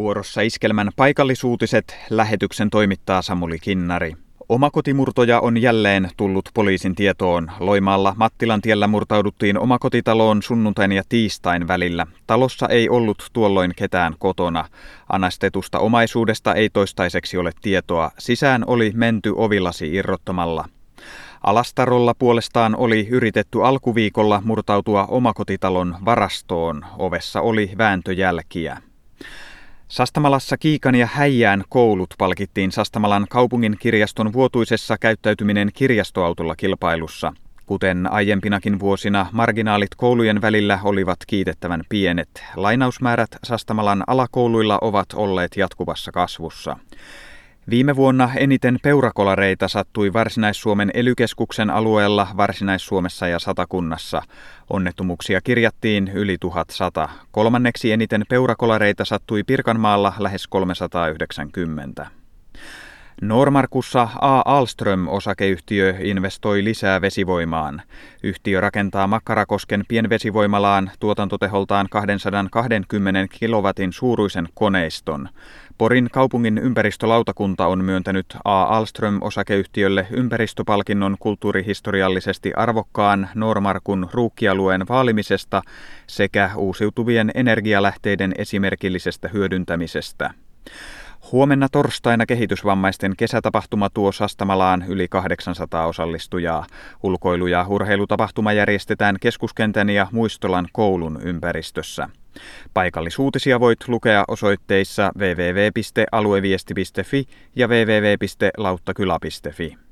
Vuorossa Iskelmän paikallisuutiset, lähetyksen toimittaa Samuli Kinnari. Omakotimurtoja on jälleen tullut poliisin tietoon. Loimaalla Mattilantiellä murtauduttiin omakotitaloon sunnuntain ja tiistain välillä. Talossa ei ollut tuolloin ketään kotona. Anastetusta omaisuudesta ei toistaiseksi ole tietoa. Sisään oli menty ovilasi irrottamalla. Alastarolla puolestaan oli yritetty alkuviikolla murtautua omakotitalon varastoon. Ovessa oli vääntöjälkiä. Sastamalassa Kiikan ja Häijään koulut palkittiin Sastamalan kaupungin kirjaston vuotuisessa käyttäytyminen kirjastoautolla kilpailussa. Kuten aiempinakin vuosina, marginaalit koulujen välillä olivat kiitettävän pienet. Lainausmäärät Sastamalan alakouluilla ovat olleet jatkuvassa kasvussa. Viime vuonna eniten peurakolareita sattui Varsinais-Suomen ely-keskuksen alueella Varsinais-Suomessa ja Satakunnassa. Onnettomuuksia kirjattiin yli 1100. Kolmanneksi eniten peurakolareita sattui Pirkanmaalla lähes 390. Noormarkussa A. Ahlström-osakeyhtiö investoi lisää vesivoimaan. Yhtiö rakentaa Makkarakosken pienvesivoimalaan tuotantoteholtaan 220 kilowatin suuruisen koneiston. Porin kaupungin ympäristölautakunta on myöntänyt A. Ahlström-osakeyhtiölle ympäristöpalkinnon kulttuurihistoriallisesti arvokkaan Noormarkun ruukkialueen vaalimisesta sekä uusiutuvien energialähteiden esimerkillisestä hyödyntämisestä. Huomenna torstaina kehitysvammaisten kesätapahtuma tuo Sastamalaan yli 800 osallistujaa. Ulkoilu- ja urheilutapahtuma järjestetään Keskuskentän ja Muistolan koulun ympäristössä. Paikallisuutisia voit lukea osoitteissa www.alueviesti.fi ja www.lauttakylä.fi.